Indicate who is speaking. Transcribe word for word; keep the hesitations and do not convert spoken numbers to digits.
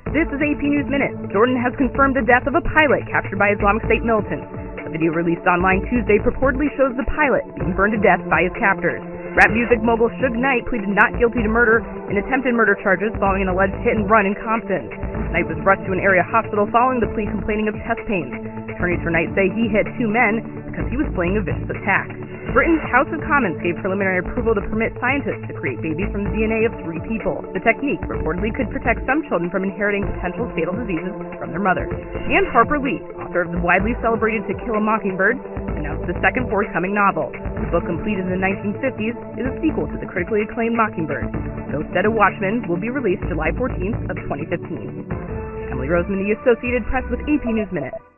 Speaker 1: This is A P News Minute. Jordan has confirmed the death of a pilot captured by Islamic State militants. A video released online Tuesday purportedly shows the pilot being burned to death by his captors. Rap music mogul Suge Knight pleaded not guilty to murder and attempted murder charges following an alleged hit and run in Compton. Knight was rushed to an area hospital following the plea, complaining of chest pains. Attorneys for Knight say he hit two men because he was fleeing a vicious attack. Britain's House of Commons gave preliminary approval to permit scientists to create babies from the D N A of three people. The technique reportedly could protect some children from inheriting potential fatal diseases from their mothers. And Harper Lee, author of the widely celebrated To Kill a Mockingbird, announced the second forthcoming novel. The book, completed in the nineteen fifties, is a sequel to the critically acclaimed Mockingbird. No Stead of Watchmen will be released July fourteenth of twenty fifteen. Emily Roseman, The Associated Press with A P News Minute.